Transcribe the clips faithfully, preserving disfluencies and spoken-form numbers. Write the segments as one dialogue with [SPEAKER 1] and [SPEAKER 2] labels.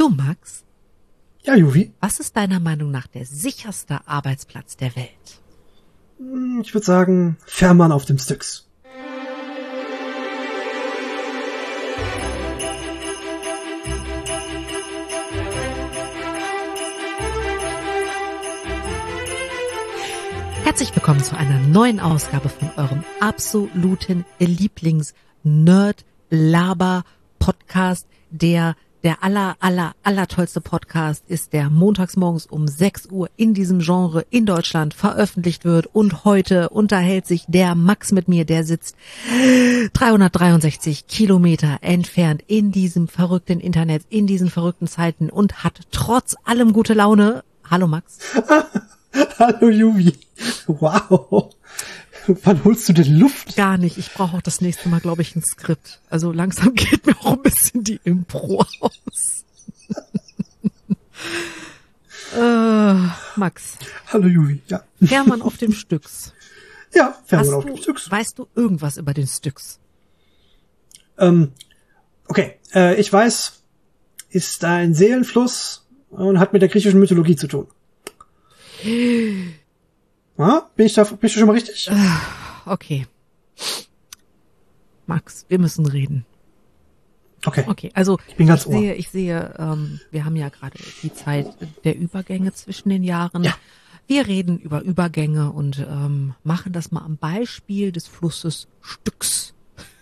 [SPEAKER 1] Du, Max?
[SPEAKER 2] Ja, Juvi?
[SPEAKER 1] Was ist deiner Meinung nach der sicherste Arbeitsplatz der Welt?
[SPEAKER 2] Ich würde sagen, Fährmann auf dem Styx.
[SPEAKER 1] Herzlich willkommen zu einer neuen Ausgabe von eurem absoluten Lieblings-Nerd-Laber-Podcast. Der, der aller, aller, aller tollste Podcast ist, der montags morgens um sechs Uhr in diesem Genre in Deutschland veröffentlicht wird. Und heute unterhält sich der Max mit mir, der sitzt dreihundertdreiundsechzig Kilometer entfernt in diesem verrückten Internet, in diesen verrückten Zeiten und hat trotz allem gute Laune. Hallo Max.
[SPEAKER 2] Hallo Juvi. Wow. Wann holst du denn Luft?
[SPEAKER 1] Gar nicht. Ich brauche auch das nächste Mal, glaube ich, ein Skript. Also langsam geht mir auch ein bisschen die Impro aus. äh, Max.
[SPEAKER 2] Hallo Juvi, ja.
[SPEAKER 1] Fährmann auf dem Styx.
[SPEAKER 2] Ja, Fährmann
[SPEAKER 1] Hast
[SPEAKER 2] auf
[SPEAKER 1] du,
[SPEAKER 2] dem Styx.
[SPEAKER 1] Weißt du irgendwas über den Styx?
[SPEAKER 2] Ähm, okay, äh, ich weiß, ist ein Seelenfluss und hat mit der griechischen Mythologie zu tun. Ah, bin ich da, bin ich schon mal richtig?
[SPEAKER 1] Okay. Max, wir müssen reden.
[SPEAKER 2] Okay.
[SPEAKER 1] Okay, also
[SPEAKER 2] ich bin ganz
[SPEAKER 1] ich sehe, ich sehe, ähm, wir haben ja gerade die Zeit der Übergänge zwischen den Jahren.
[SPEAKER 2] Ja.
[SPEAKER 1] Wir reden über Übergänge und ähm, machen das mal am Beispiel des Flusses Styx.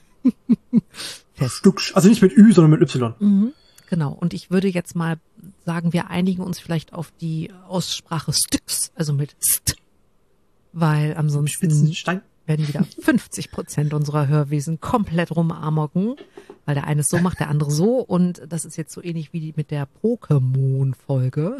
[SPEAKER 2] Styx, also nicht mit Ü, sondern mit Y.
[SPEAKER 1] Mhm, genau. Und ich würde jetzt mal sagen, wir einigen uns vielleicht auf die Aussprache Styx, also mit St, weil ansonsten
[SPEAKER 2] Spitzenstein.
[SPEAKER 1] werden wieder fünfzig Prozent unserer Hörwesen komplett rumamocken, weil der eine es so macht, der andere so, und das ist jetzt so ähnlich wie die mit der Pokémon-Folge.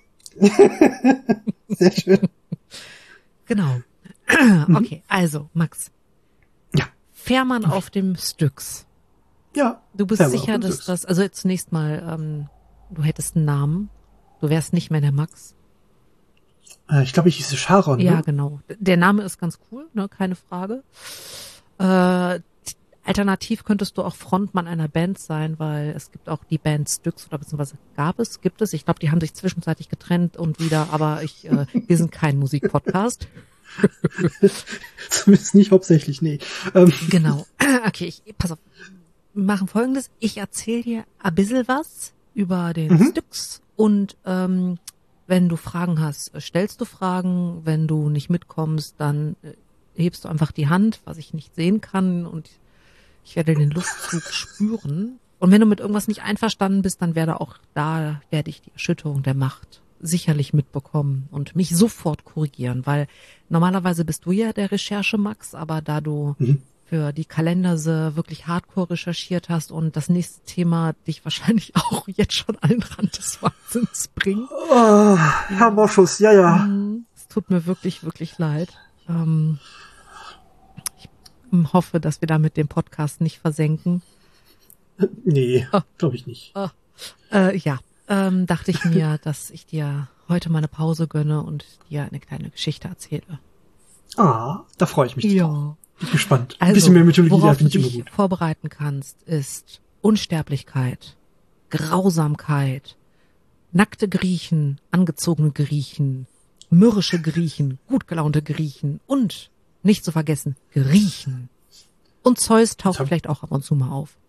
[SPEAKER 2] Sehr schön.
[SPEAKER 1] Genau. Okay, also Max.
[SPEAKER 2] Ja.
[SPEAKER 1] Fährmann auf dem Styx.
[SPEAKER 2] Ja.
[SPEAKER 1] Du bist
[SPEAKER 2] Fährmann
[SPEAKER 1] sicher,
[SPEAKER 2] auf dem
[SPEAKER 1] dass
[SPEAKER 2] Styx.
[SPEAKER 1] das, also zunächst mal, ähm, du hättest einen Namen. Du wärst nicht mehr der Max.
[SPEAKER 2] Äh, ich glaube, ich hieße Sharon.
[SPEAKER 1] Ja,
[SPEAKER 2] ne?
[SPEAKER 1] genau. Der Name ist ganz cool, ne, keine Frage. Äh, alternativ könntest du auch Frontmann einer Band sein, weil es gibt auch die Band Styx, oder beziehungsweise gab es, gibt es. Ich glaube, die haben sich zwischenzeitlich getrennt und wieder, aber ich, äh, wir sind kein Musikpodcast.
[SPEAKER 2] Zumindest nicht hauptsächlich, nee. Ähm,
[SPEAKER 1] Genau. Okay, ich, pass auf. Wir machen Folgendes. Ich erzähle dir ein bisschen was über den
[SPEAKER 2] Mhm.
[SPEAKER 1] Styx und ähm, wenn du Fragen hast, stellst du Fragen. Wenn du nicht mitkommst, dann äh, hebst du einfach die Hand, was ich nicht sehen kann, und ich werde den Luftzug spüren. Und wenn du mit irgendwas nicht einverstanden bist, dann werde auch da, werde ich die Erschütterung der Macht sicherlich mitbekommen und mich sofort korrigieren, weil normalerweise bist du ja der Recherche-Max, aber da du
[SPEAKER 2] Mhm.
[SPEAKER 1] für die Kalenderse wirklich hardcore recherchiert hast und das nächste Thema dich wahrscheinlich auch jetzt schon an den Rand des Wahnsinns bringt.
[SPEAKER 2] Oh, Herr Moschus, ja, ja.
[SPEAKER 1] Mhm. Es tut mir wirklich, wirklich leid. Ähm, ich hoffe, dass wir damit den Podcast nicht versenken.
[SPEAKER 2] Nee,
[SPEAKER 1] Oh.
[SPEAKER 2] glaube ich nicht.
[SPEAKER 1] Oh. Äh, ja, ähm, dachte ich mir, dass ich dir heute mal eine Pause gönne und dir eine kleine Geschichte erzähle.
[SPEAKER 2] Ah, da freue ich mich drauf. Bin gespannt. Ein
[SPEAKER 1] Also,
[SPEAKER 2] bisschen mehr Mythologie,
[SPEAKER 1] worauf
[SPEAKER 2] da finde
[SPEAKER 1] du
[SPEAKER 2] ich immer
[SPEAKER 1] dich
[SPEAKER 2] gut.
[SPEAKER 1] vorbereiten kannst, ist Unsterblichkeit, Grausamkeit, nackte Griechen, angezogene Griechen, mürrische Griechen, gut gelaunte Griechen und, nicht zu vergessen, Griechen. Und Zeus taucht
[SPEAKER 2] hab-
[SPEAKER 1] vielleicht auch ab und zu mal auf.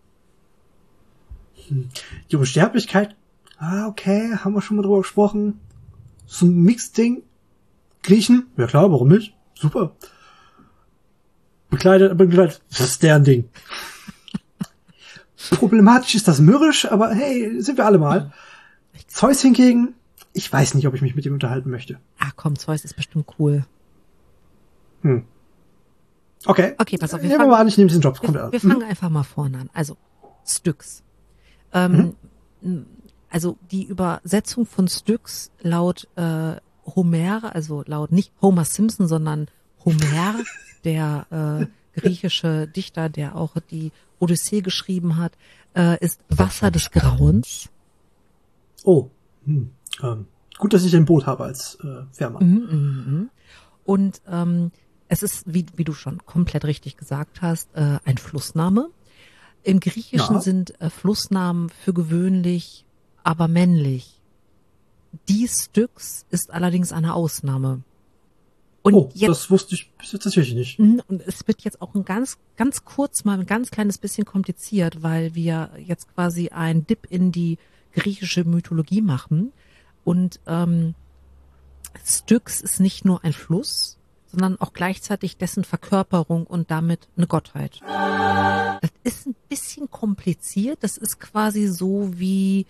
[SPEAKER 2] Die Unsterblichkeit, ah, okay, haben wir schon mal drüber gesprochen. So ein Mix-Ding. Griechen, ja klar, warum nicht? Super. Bekleidet, bekleidet, das ist deren Ding. Problematisch ist das mürrisch, aber hey, sind wir alle mal. Zeus hingegen, ich weiß nicht, ob ich mich mit ihm unterhalten möchte.
[SPEAKER 1] Ah komm, Zeus ist bestimmt cool.
[SPEAKER 2] Hm. Okay.
[SPEAKER 1] Okay, pass auf, wir
[SPEAKER 2] Nehmen wir
[SPEAKER 1] fangen-
[SPEAKER 2] mal an, ich nehme diesen Job. Kommt
[SPEAKER 1] Wir,
[SPEAKER 2] an.
[SPEAKER 1] wir fangen einfach mal vorne an. Also, Styx. Ähm, Also die Übersetzung von Styx laut äh, Homer, also laut nicht Homer Simpson, sondern Homer, der äh, griechische Dichter, der auch die Odyssee geschrieben hat, äh, ist Wasser des Grauens.
[SPEAKER 2] Oh, hm. ähm, gut, dass ich ein Boot habe als äh, Fährmann.
[SPEAKER 1] Mhm, mhm, mhm. Und ähm, es ist, wie, wie du schon komplett richtig gesagt hast, äh, ein Flussname. Im Griechischen
[SPEAKER 2] Ja.
[SPEAKER 1] sind äh, Flussnamen für gewöhnlich aber männlich. Die Styx ist allerdings eine Ausnahme. Und
[SPEAKER 2] oh,
[SPEAKER 1] jetzt,
[SPEAKER 2] das wusste ich bis jetzt tatsächlich nicht.
[SPEAKER 1] Und es wird jetzt auch ein ganz, ganz kurz mal ein ganz kleines bisschen kompliziert, weil wir jetzt quasi einen Dip in die griechische Mythologie machen. Und ähm, Styx ist nicht nur ein Fluss, sondern auch gleichzeitig dessen Verkörperung und damit eine Gottheit. Das ist ein bisschen kompliziert. Das ist quasi so wie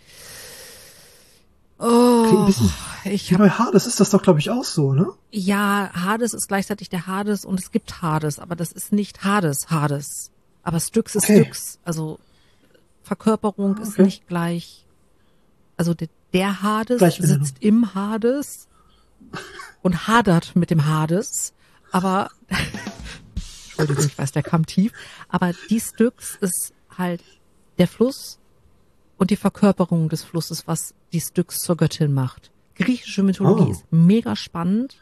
[SPEAKER 1] Oh, ich
[SPEAKER 2] hab, bei Hades ist das doch, glaube ich, auch so, ne?
[SPEAKER 1] Ja, Hades ist gleichzeitig der Hades und es gibt Hades, aber das ist nicht Hades, Hades. Aber Styx ist
[SPEAKER 2] okay.
[SPEAKER 1] Styx. Also Verkörperung
[SPEAKER 2] okay.
[SPEAKER 1] ist nicht gleich. Also der, der Hades sitzt im Hades und hadert mit dem Hades. Aber, Entschuldigung, ich weiß, der kam tief. Aber die Styx ist halt der Fluss und die Verkörperung des Flusses, was die Styx zur Göttin macht. Griechische Mythologie
[SPEAKER 2] oh.
[SPEAKER 1] ist mega spannend,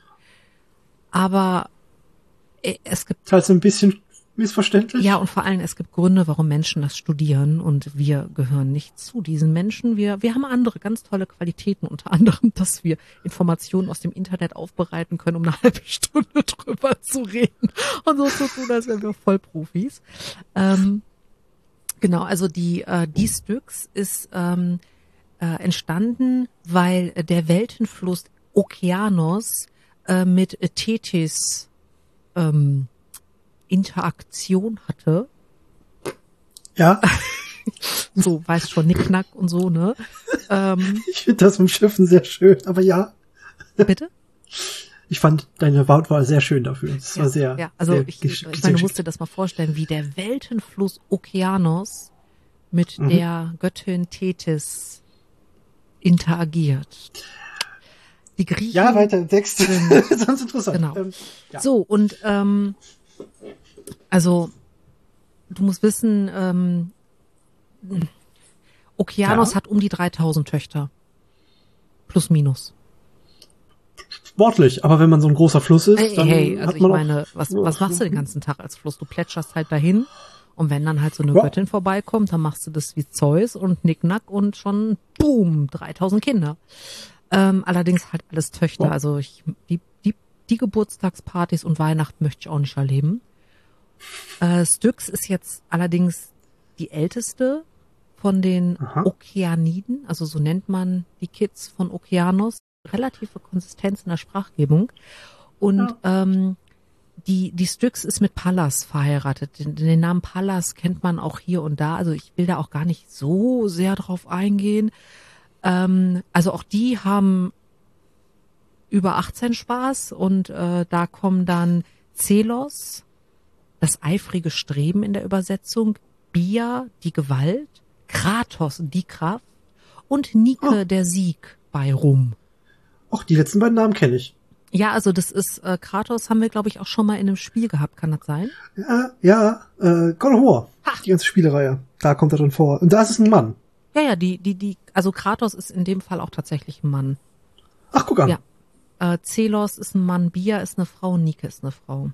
[SPEAKER 1] aber es gibt...
[SPEAKER 2] Teils ein bisschen missverständlich.
[SPEAKER 1] Ja, und vor allem, es gibt Gründe, warum Menschen das studieren und wir gehören nicht zu diesen Menschen. Wir, wir haben andere ganz tolle Qualitäten, unter anderem, dass wir Informationen aus dem Internet aufbereiten können, um eine halbe Stunde drüber zu reden und so zu tun, als wären wir Vollprofis. Ähm, Genau, also die äh, die Styx ist ähm, äh, entstanden, weil der Weltenfluss Okeanos äh, mit Tethys ähm, Interaktion hatte.
[SPEAKER 2] Ja.
[SPEAKER 1] So, weißt schon, Nicknack und so, ne? Ähm,
[SPEAKER 2] ich finde das im Schiffen sehr schön, aber ja.
[SPEAKER 1] Bitte?
[SPEAKER 2] Ich fand deine Wortwahl sehr schön dafür. Das
[SPEAKER 1] ja,
[SPEAKER 2] war sehr.
[SPEAKER 1] Ja, also
[SPEAKER 2] sehr
[SPEAKER 1] ich, ich meine, du musst dir das mal vorstellen, wie der Weltenfluss Okeanos mit mhm. der Göttin Tethys interagiert. Die Griechen.
[SPEAKER 2] Ja, weiter im Text.
[SPEAKER 1] Sind,
[SPEAKER 2] sonst interessant.
[SPEAKER 1] Genau.
[SPEAKER 2] Ähm, ja.
[SPEAKER 1] So, und ähm, also du musst wissen, ähm, Okeanos ja. hat um die dreitausend Töchter. Plus minus.
[SPEAKER 2] Sportlich, aber wenn man so ein großer Fluss ist,
[SPEAKER 1] hey,
[SPEAKER 2] dann
[SPEAKER 1] hey, also
[SPEAKER 2] hat
[SPEAKER 1] ich
[SPEAKER 2] man
[SPEAKER 1] meine,
[SPEAKER 2] auch,
[SPEAKER 1] was, was machst du den ganzen Tag als Fluss? Du plätscherst halt dahin und wenn dann halt so eine
[SPEAKER 2] ja.
[SPEAKER 1] Göttin vorbeikommt, dann machst du das wie Zeus und Nicknack und schon boom, dreitausend Kinder. Ähm, allerdings halt alles Töchter, ja. also ich, die, die, die Geburtstagspartys und Weihnachten möchte ich auch nicht erleben. Äh, Styx ist jetzt allerdings die älteste von den Aha. Okeaniden, also so nennt man die Kids von Okeanos. Relative Konsistenz in der Sprachgebung. Und ja. ähm, die, die Styx ist mit Pallas verheiratet. Den, den Namen Pallas kennt man auch hier und da. Also ich will da auch gar nicht so sehr drauf eingehen. Ähm, also auch die haben über achtzehn Spaß und äh, da kommen dann Zelos, das eifrige Streben in der Übersetzung, Bia, die Gewalt, Kratos, die Kraft und Nike, oh. der Sieg bei rum.
[SPEAKER 2] Och, die letzten beiden Namen kenne ich.
[SPEAKER 1] Ja, also das ist, äh, Kratos haben wir, glaube ich, auch schon mal in einem Spiel gehabt, kann das sein?
[SPEAKER 2] Ja, ja, äh, God of War, ha. die ganze Spielereihe, da kommt er drin vor. Und da ist es ein Mann.
[SPEAKER 1] Ja, ja, die, die, die, also Kratos ist in dem Fall auch tatsächlich ein Mann.
[SPEAKER 2] Ach, guck an.
[SPEAKER 1] Ja. Äh, Zelos ist ein Mann, Bia ist eine Frau, Nike ist eine Frau.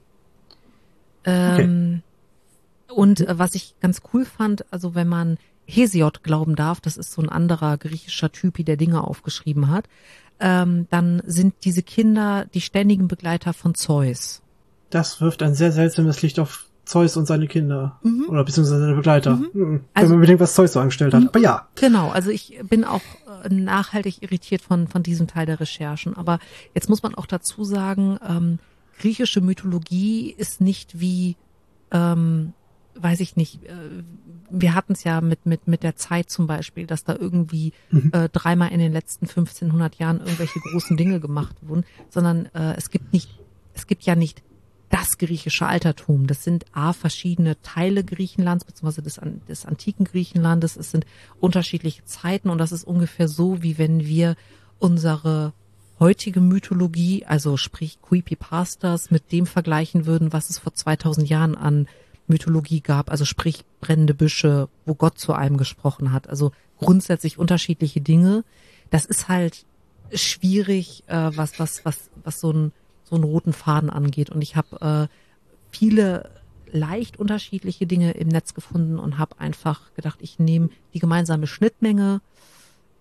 [SPEAKER 1] Ähm, okay. Und äh, was ich ganz cool fand, also wenn man Hesiod glauben darf, das ist so ein anderer griechischer Typ, der Dinge aufgeschrieben hat, ähm, dann sind diese Kinder die ständigen Begleiter von Zeus.
[SPEAKER 2] Das wirft ein sehr seltsames Licht auf Zeus und seine Kinder. Mhm. Oder beziehungsweise seine Begleiter. Mhm. Wenn
[SPEAKER 1] also,
[SPEAKER 2] man bedenkt, was Zeus so angestellt hat. Aber ja.
[SPEAKER 1] Genau, also ich bin auch äh, nachhaltig irritiert von, von diesem Teil der Recherchen. Aber jetzt muss man auch dazu sagen, ähm, griechische Mythologie ist nicht wie, ähm, weiß ich nicht, äh, wir hatten es ja mit, mit, mit der Zeit zum Beispiel, dass da irgendwie mhm. äh, dreimal in den letzten fünfzehnhundert Jahren irgendwelche großen Dinge gemacht wurden, sondern äh, es gibt nicht, es gibt ja nicht das griechische Altertum. Das sind A, verschiedene Teile Griechenlands, beziehungsweise des, des antiken Griechenlandes. Es sind unterschiedliche Zeiten und das ist ungefähr so, wie wenn wir unsere heutige Mythologie, also sprich Creepypastas, mit dem vergleichen würden, was es vor zweitausend Jahren an Mythologie gab, also sprich brennende Büsche, wo Gott zu einem gesprochen hat. Also grundsätzlich unterschiedliche Dinge. Das ist halt schwierig, äh, was was was was so ein so einen roten Faden angeht. Und ich habe äh, viele leicht unterschiedliche Dinge im Netz gefunden und habe einfach gedacht, ich nehme die gemeinsame Schnittmenge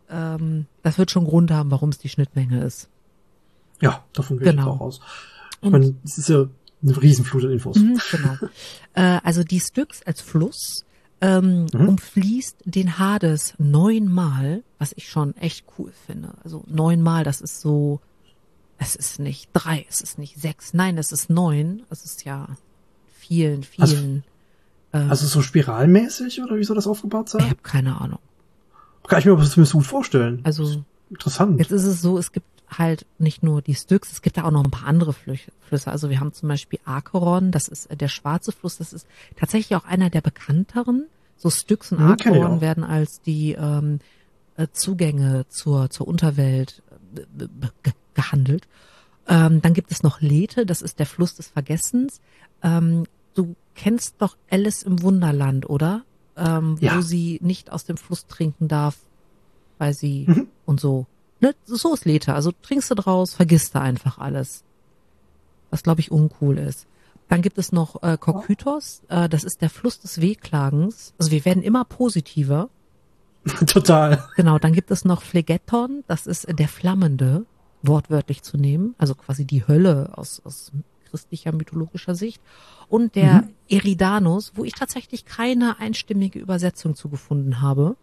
[SPEAKER 1] ähm, das wird schon Grund haben, warum es die Schnittmenge ist.
[SPEAKER 2] Ja, davon gehe
[SPEAKER 1] Genau.
[SPEAKER 2] ich auch aus. Ich meine, es ist ja eine Riesenflut an Infos.
[SPEAKER 1] Mhm, genau. äh, also die Styx als Fluss ähm,
[SPEAKER 2] Mhm.
[SPEAKER 1] umfließt den Hades neunmal, was ich schon echt cool finde. Also neunmal, das ist so, es ist nicht drei, es ist nicht sechs, nein, es ist neun. Es ist ja vielen, vielen.
[SPEAKER 2] Also, also so spiralmäßig oder wie soll das aufgebaut
[SPEAKER 1] Ich
[SPEAKER 2] sein?
[SPEAKER 1] habe keine Ahnung.
[SPEAKER 2] Kann ich mir aber zumindest gut vorstellen.
[SPEAKER 1] Also
[SPEAKER 2] Interessant.
[SPEAKER 1] jetzt ist es so, es gibt halt nicht nur die Styx, es gibt da auch noch ein paar andere Flü- Flüsse. Also wir haben zum Beispiel Acheron, das ist äh, der schwarze Fluss, das ist tatsächlich auch einer der bekannteren. So Styx und
[SPEAKER 2] Hm, kenn ich
[SPEAKER 1] Acheron
[SPEAKER 2] auch.
[SPEAKER 1] werden als die ähm, äh, Zugänge zur, zur Unterwelt äh, b- b- ge- gehandelt. Ähm, dann gibt es noch Lethe, das ist der Fluss des Vergessens. Ähm, du kennst doch Alice im Wunderland, oder? Ähm, wo
[SPEAKER 2] Ja.
[SPEAKER 1] sie nicht aus dem Fluss trinken darf, weil sie
[SPEAKER 2] Mhm.
[SPEAKER 1] und so. Ne? So ist Lethe. Also trinkst du draus, vergisst du einfach alles. Was, glaube ich, uncool ist. Dann gibt es noch äh, Kokytos, äh, das ist der Fluss des Wehklagens. Also wir werden immer positiver.
[SPEAKER 2] Total.
[SPEAKER 1] Genau, dann gibt es noch Phlegeton, das ist der Flammende, wortwörtlich zu nehmen. Also quasi die Hölle aus, aus christlicher, mythologischer Sicht. Und der
[SPEAKER 2] Mhm.
[SPEAKER 1] Eridanus, wo ich tatsächlich keine einstimmige Übersetzung zu gefunden habe.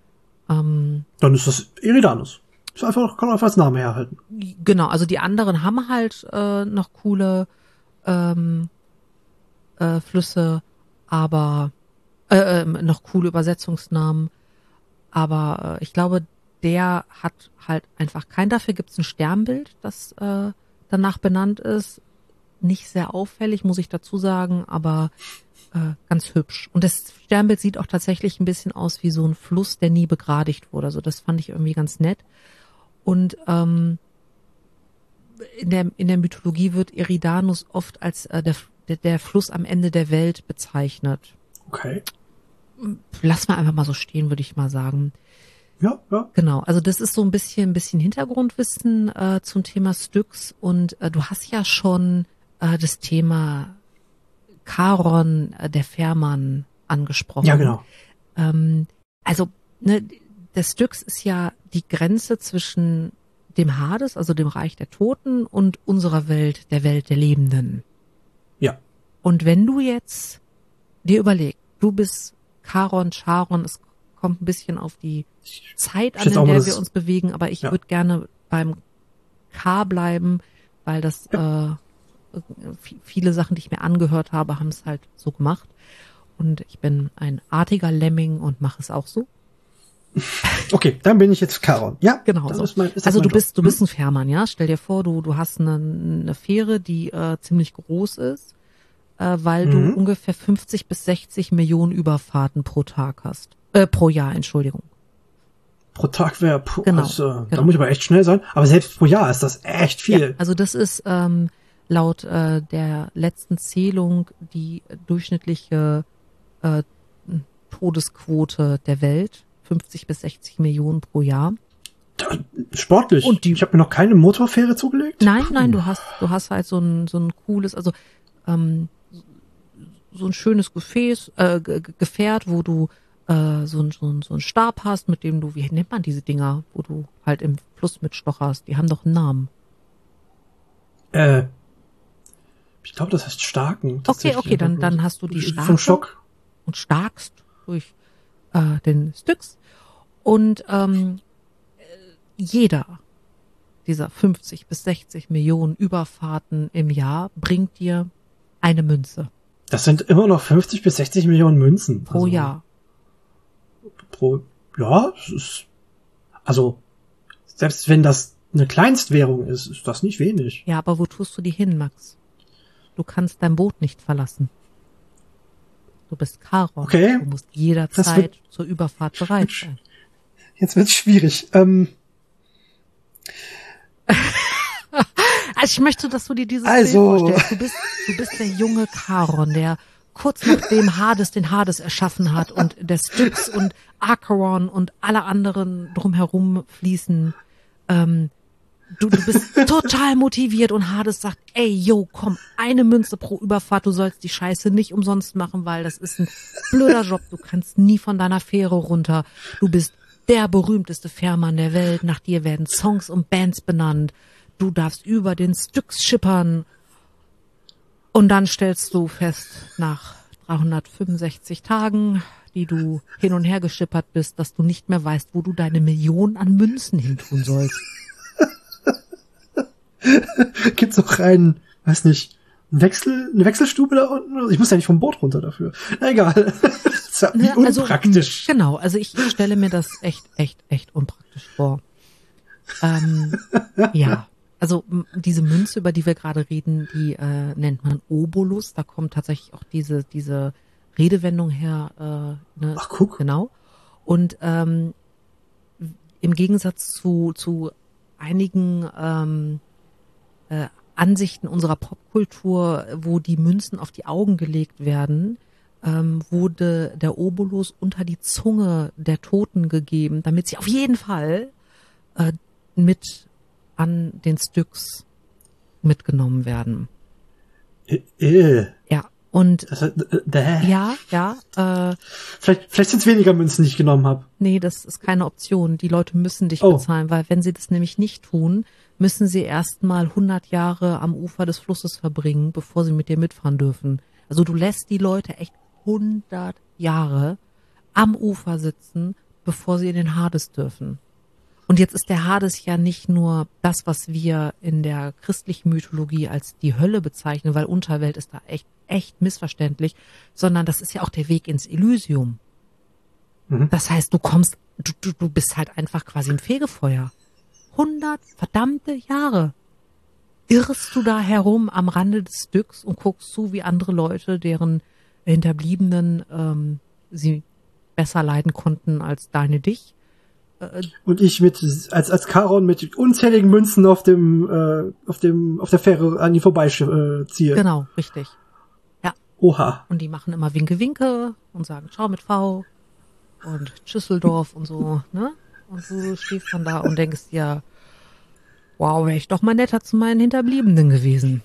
[SPEAKER 1] Ähm,
[SPEAKER 2] Dann ist das Eridanus. Ist einfach, kann einfach als Name herhalten.
[SPEAKER 1] Genau, also die anderen haben halt äh, noch coole ähm, äh, Flüsse, aber äh, ähm, noch coole Übersetzungsnamen. Aber äh, ich glaube, der hat halt einfach kein. Dafür gibt's ein Sternbild, das äh, danach benannt ist. Nicht sehr auffällig, muss ich dazu sagen, aber äh, ganz hübsch. Und das Sternbild sieht auch tatsächlich ein bisschen aus wie so ein Fluss, der nie begradigt wurde. Also das fand ich irgendwie ganz nett. Und ähm, in der in der Mythologie wird Eridanus oft als äh, der, der der Fluss am Ende der Welt bezeichnet.
[SPEAKER 2] Okay.
[SPEAKER 1] Lass mal einfach mal so stehen, würde ich mal sagen.
[SPEAKER 2] Ja, ja.
[SPEAKER 1] Genau, also das ist so ein bisschen ein bisschen Hintergrundwissen äh, zum Thema Styx und äh, du hast ja schon äh, das Thema Charon, äh, der Fährmann, angesprochen.
[SPEAKER 2] Ja, genau.
[SPEAKER 1] Ähm, also ne, der Styx ist ja die Grenze zwischen dem Hades, also dem Reich der Toten, und unserer Welt, der Welt der Lebenden.
[SPEAKER 2] Ja.
[SPEAKER 1] Und wenn du jetzt dir überlegst, du bist Charon, Charon, es kommt ein bisschen auf die Zeit an,
[SPEAKER 2] schätze
[SPEAKER 1] in
[SPEAKER 2] auch mal,
[SPEAKER 1] der
[SPEAKER 2] das-
[SPEAKER 1] wir uns bewegen, aber ich
[SPEAKER 2] Ja.
[SPEAKER 1] würde gerne beim K bleiben, weil das äh, v- viele Sachen, die ich mir angehört habe, haben es halt so gemacht. Und ich bin ein artiger Lemming und mache es auch so.
[SPEAKER 2] Okay, dann bin ich jetzt Charon. Ja,
[SPEAKER 1] Genau
[SPEAKER 2] dann
[SPEAKER 1] so.
[SPEAKER 2] ist mein, ist das
[SPEAKER 1] Also
[SPEAKER 2] mein
[SPEAKER 1] du
[SPEAKER 2] Job.
[SPEAKER 1] bist, du bist ein Fährmann, ja? Stell dir vor, du, du hast eine, eine Fähre, die äh, ziemlich groß ist, äh, weil du
[SPEAKER 2] Mhm.
[SPEAKER 1] ungefähr fünfzig bis sechzig Millionen Überfahrten pro Tag hast. Äh, pro Jahr, Entschuldigung.
[SPEAKER 2] Pro Tag wäre, puh,
[SPEAKER 1] Genau,
[SPEAKER 2] das, äh,
[SPEAKER 1] genau.
[SPEAKER 2] da muss ich aber echt schnell sein. Aber selbst pro Jahr ist das echt viel.
[SPEAKER 1] Ja, also das ist ähm, laut äh, der letzten Zählung die durchschnittliche äh, Todesquote der Welt. fünfzig bis sechzig Millionen pro Jahr.
[SPEAKER 2] Da- Sportlich.
[SPEAKER 1] Und die-
[SPEAKER 2] ich habe mir noch keine Motorfähre zugelegt.
[SPEAKER 1] Nein,
[SPEAKER 2] Puh.
[SPEAKER 1] nein, du hast, du hast halt so ein, so ein cooles, also ähm, so ein schönes Gefäß, äh, Ge- Ge- Gefährt, wo du äh, so ein, so ein, so ein Stab hast, mit dem du, wie nennt man diese Dinger, wo du halt im Fluss mitstocherst? Die haben doch einen Namen.
[SPEAKER 2] Äh, ich glaube, das heißt Starken.
[SPEAKER 1] Okay,
[SPEAKER 2] tatsächlich.
[SPEAKER 1] okay, dann, dann hast du die Starke
[SPEAKER 2] Vom Schock.
[SPEAKER 1] und starkst durch äh, den Styx. Und ähm, äh, jeder dieser fünfzig bis sechzig Millionen Überfahrten im Jahr bringt dir eine Münze
[SPEAKER 2] Das sind immer noch fünfzig bis sechzig Millionen Münzen.
[SPEAKER 1] pro
[SPEAKER 2] Also,
[SPEAKER 1] Jahr.
[SPEAKER 2] Pro, ja, es ist, also, selbst wenn das eine Kleinstwährung ist, ist das nicht wenig.
[SPEAKER 1] Ja, aber wo tust du die hin, Max? Du kannst dein Boot nicht verlassen. Du bist Charon.
[SPEAKER 2] Okay.
[SPEAKER 1] Du musst
[SPEAKER 2] Das
[SPEAKER 1] jederzeit
[SPEAKER 2] wird-
[SPEAKER 1] zur Überfahrt bereit sein.
[SPEAKER 2] Jetzt wird's schwierig. Ähm,
[SPEAKER 1] Also ich möchte, dass du dir dieses
[SPEAKER 2] Also-
[SPEAKER 1] Bild vorstellst. Du bist, du bist der junge Charon, der kurz nachdem Hades den Hades erschaffen hat und der Styx und Acheron und alle anderen drumherum fließen. Ähm, du, du bist total motiviert und Hades sagt, ey, yo, komm, eine Münze pro Überfahrt, du sollst die Scheiße nicht umsonst machen, weil das ist ein blöder Job, du kannst nie von deiner Fähre runter. Du bist der berühmteste Fährmann der Welt, nach dir werden Songs und Bands benannt, du darfst über den Styx schippern und dann stellst du fest, nach dreihundertfünfundsechzig Tagen, die du hin und her geschippert bist, dass du nicht mehr weißt, wo du deine Millionen an Münzen hintun sollst.
[SPEAKER 2] Gibt's auch einen, weiß nicht, einen Wechsel, eine Wechselstube da unten? Ich muss ja nicht vom Boot runter dafür. Na egal. Das ist wie
[SPEAKER 1] Also,
[SPEAKER 2] unpraktisch.
[SPEAKER 1] Genau, also ich stelle mir das echt, echt, echt unpraktisch vor. Ähm, ja, also m- diese Münze, über die wir gerade reden, die äh, nennt man Obolus. Da kommt tatsächlich auch diese diese Redewendung her. Äh, ne?
[SPEAKER 2] Ach, guck.
[SPEAKER 1] Genau. Und ähm, im Gegensatz zu zu einigen ähm, äh, Ansichten unserer Popkultur, wo die Münzen auf die Augen gelegt werden, ähm, wurde der Obolus unter die Zunge der Toten gegeben, damit sie auf jeden Fall äh, mit an den Styx mitgenommen werden.
[SPEAKER 2] Äh, äh.
[SPEAKER 1] Ja, und
[SPEAKER 2] Das, äh, äh.
[SPEAKER 1] ja, ja, äh,
[SPEAKER 2] Vielleicht, vielleicht sind es weniger Münzen, die ich genommen habe.
[SPEAKER 1] nee, das ist keine Option. Die Leute müssen dich
[SPEAKER 2] Oh.
[SPEAKER 1] bezahlen, weil wenn sie das nämlich nicht tun, müssen sie erstmal hundert Jahre am Ufer des Flusses verbringen, bevor sie mit dir mitfahren dürfen. Also du lässt die Leute echt hundert Jahre am Ufer sitzen, bevor sie in den Hades dürfen. Und jetzt ist der Hades ja nicht nur das, was wir in der christlichen Mythologie als die Hölle bezeichnen, weil Unterwelt ist da echt, echt missverständlich, sondern das ist ja auch der Weg ins Elysium.
[SPEAKER 2] Mhm.
[SPEAKER 1] Das heißt, du kommst, du, du, du bist halt einfach quasi im Fegefeuer. Hundert verdammte Jahre irrst du da herum am Rande des Styx und guckst zu, wie andere Leute, deren Hinterbliebenen ähm, sie besser leiden konnten als deine dich. Äh,
[SPEAKER 2] Und ich mit als als Charon mit unzähligen Münzen auf dem äh, auf dem auf der Fähre an die vorbeiziehe. Äh,
[SPEAKER 1] genau, richtig.
[SPEAKER 2] Oha.
[SPEAKER 1] Und die machen immer Winke Winke und sagen Ciao mit V und Schüsseldorf und so, ne? Und du stehst dann da und denkst dir, wow, wäre ich doch mal netter zu meinen Hinterbliebenen gewesen.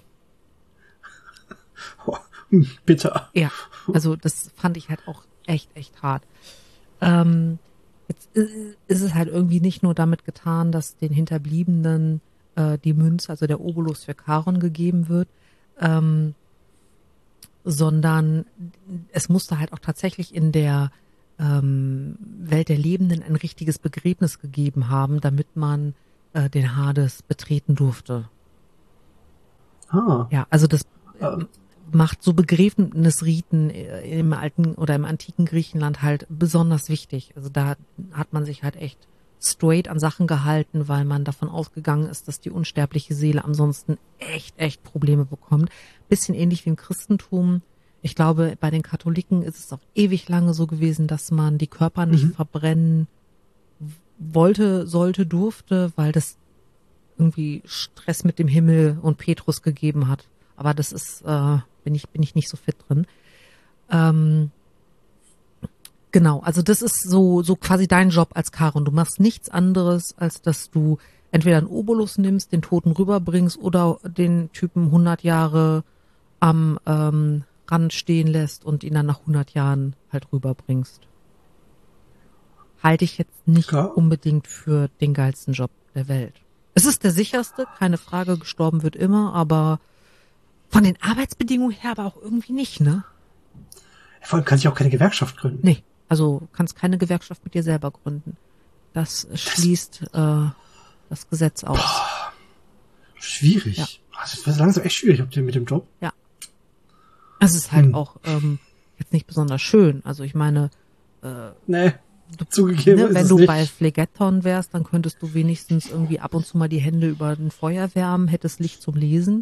[SPEAKER 2] Oh, hm, bitter.
[SPEAKER 1] Ja, also das fand ich halt auch echt, echt hart. Ähm, jetzt ist es halt irgendwie nicht nur damit getan, dass den Hinterbliebenen äh, die Münze, also der Obolus für Charon gegeben wird, ähm, sondern es musste halt auch tatsächlich in der ähm, Welt der Lebenden ein richtiges Begräbnis gegeben haben, damit man äh, den Hades betreten durfte.
[SPEAKER 2] Ah.
[SPEAKER 1] Ja, also das
[SPEAKER 2] Ähm.
[SPEAKER 1] macht so Begräbnisriten im alten oder im antiken Griechenland halt besonders wichtig. Also da hat man sich halt echt straight an Sachen gehalten, weil man davon ausgegangen ist, dass die unsterbliche Seele ansonsten echt, echt Probleme bekommt. Bisschen ähnlich wie im Christentum. Ich glaube, bei den Katholiken ist es auch ewig lange so gewesen, dass man die Körper nicht
[SPEAKER 2] Mhm.
[SPEAKER 1] verbrennen wollte, sollte, durfte, weil das irgendwie Stress mit dem Himmel und Petrus gegeben hat. Aber das ist, äh, bin ich, bin ich nicht so fit drin. Ähm, genau, also das ist so, so quasi dein Job als Charon. Du machst nichts anderes, als dass du entweder einen Obolus nimmst, den Toten rüberbringst oder den Typen hundert Jahre am ähm, Rand stehen lässt und ihn dann nach hundert Jahren halt rüberbringst. Halte ich jetzt nicht
[SPEAKER 2] Ja.
[SPEAKER 1] unbedingt für den geilsten Job der Welt. Es ist der sicherste, keine Frage, gestorben wird immer, aber von den Arbeitsbedingungen her aber auch irgendwie nicht, ne?
[SPEAKER 2] Vor allem kann ich auch keine Gewerkschaft gründen.
[SPEAKER 1] Nee, also kannst keine Gewerkschaft mit dir selber gründen. Das schließt äh, das Gesetz aus.
[SPEAKER 2] Schwierig.
[SPEAKER 1] Ja.
[SPEAKER 2] Also, das ist langsam echt schwierig mit dem, mit dem Job.
[SPEAKER 1] Ja. Es ist halt
[SPEAKER 2] Hm.
[SPEAKER 1] auch ähm, jetzt nicht besonders schön. Also ich meine,
[SPEAKER 2] Nee, zugegeben
[SPEAKER 1] ne,
[SPEAKER 2] ist
[SPEAKER 1] wenn
[SPEAKER 2] es
[SPEAKER 1] du
[SPEAKER 2] nicht.
[SPEAKER 1] bei Phlegeton wärst, dann könntest du wenigstens irgendwie ab und zu mal die Hände über ein Feuer wärmen, hättest Licht zum Lesen.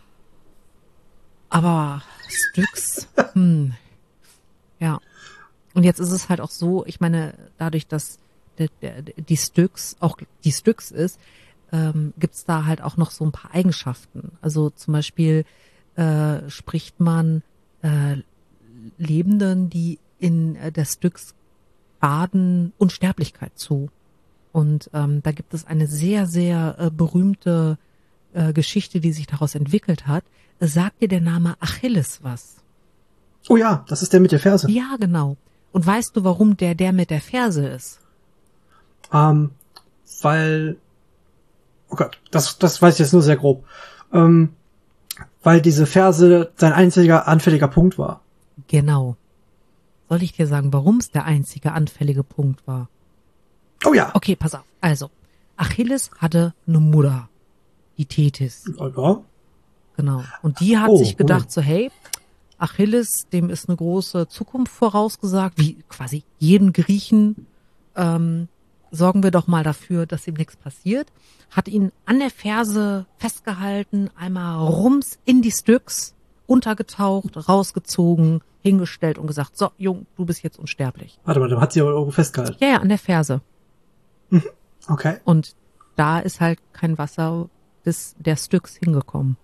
[SPEAKER 1] Aber Styx, hm, ja. Und jetzt ist es halt auch so, ich meine, dadurch, dass der, der, die Styx auch die Styx ist, ähm, gibt's da halt auch noch so ein paar Eigenschaften. Also zum Beispiel äh, spricht man äh, Lebenden, die in äh, der Styx baden, Unsterblichkeit zu. Und ähm, da gibt es eine sehr, sehr äh, berühmte äh, Geschichte, die sich daraus entwickelt hat. Sagt dir der Name Achilles was?
[SPEAKER 2] Oh ja, das ist der mit der Ferse.
[SPEAKER 1] Ja, genau. Und weißt du, warum der der mit der Ferse ist?
[SPEAKER 2] Ähm, weil, oh Gott, das, das weiß ich jetzt nur sehr grob. Ähm, weil diese Verse sein einziger anfälliger Punkt war.
[SPEAKER 1] Genau. Soll ich dir sagen, warum es der einzige anfällige Punkt war?
[SPEAKER 2] Oh ja.
[SPEAKER 1] Okay, pass auf. Also, Achilles hatte eine Mutter, die Tethys.
[SPEAKER 2] Ja.
[SPEAKER 1] Genau. Und die hat
[SPEAKER 2] Oh,
[SPEAKER 1] sich gedacht
[SPEAKER 2] Moment.
[SPEAKER 1] so, hey, Achilles, dem ist eine große Zukunft vorausgesagt, wie quasi jeden Griechen, ähm, sorgen wir doch mal dafür, dass ihm nichts passiert. Hat ihn an der Ferse festgehalten, einmal rums in die Styx, untergetaucht, rausgezogen, hingestellt und gesagt, so, Jung, du bist jetzt unsterblich.
[SPEAKER 2] Warte mal, dann hat sie aber irgendwo festgehalten.
[SPEAKER 1] Ja, ja, an der Ferse.
[SPEAKER 2] Okay.
[SPEAKER 1] Und da ist halt kein Wasser bis der Styx hingekommen.